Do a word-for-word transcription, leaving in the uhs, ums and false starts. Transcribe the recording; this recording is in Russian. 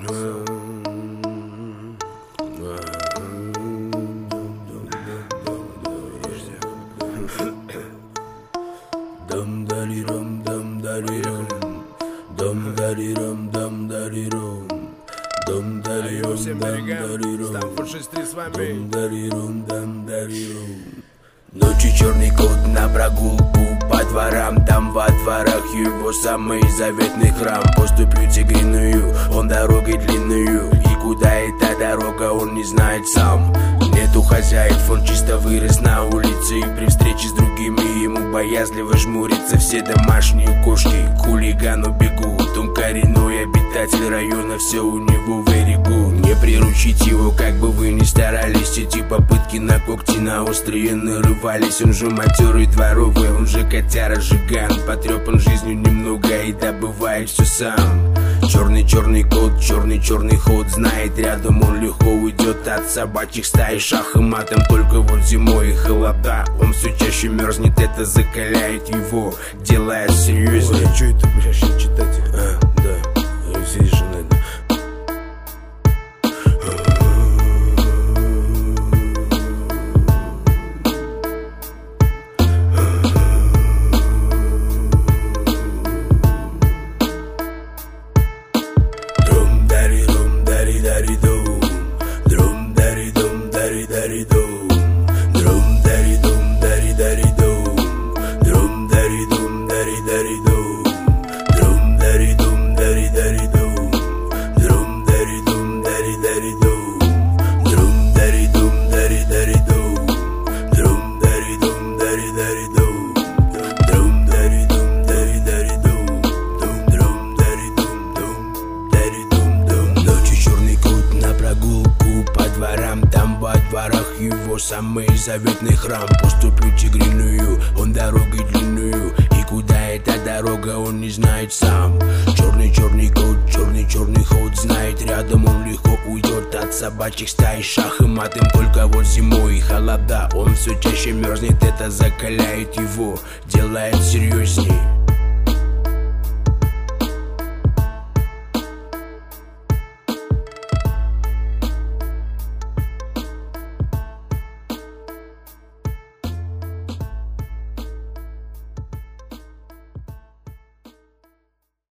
Dum дариром, дум дариром, дум дариром, дум дариром, дум дариром, дум дариром, дум дариром, дум дариром. Ночью черный кот на прогулку по дворам, там во дворах его самый заветный храм. Поступью тигриную, он дорогой длинную, и куда эта дорога, он не знает сам. Нету хозяев, он чисто вырос на улице, и при встрече с другими ему боязливо жмурится. Все домашние кошки к хулигану бегут, он коренной обитатель района, все у него very good. Не приручить его, как бы вы ни старались, эти попытки на когти на острие нарывались. Он же матерый дворовый, он же котяра-жиган, потрепан жизнью немного и добывает все сам. Черный-черный кот, черный-черный ход, знает, рядом он легко уйдет от собачьих стай. Шах и матом, только вот зимой и холода, он все чаще мерзнет, это закаляет его, делает серьезнее. Ой, а что это, бля, сейчас читать? А, да, здесь же надо. Там во дворах его самый заветный храм. Поступью тигриную, он дорогой длинную, и куда эта дорога, он не знает сам. Черный-черный кот, черный-черный ход, знает, рядом он легко уйдет от собачьих стай. Шах и матом, только вот зимой и холода, он все чаще мерзнет, это закаляет его, делает серьезней.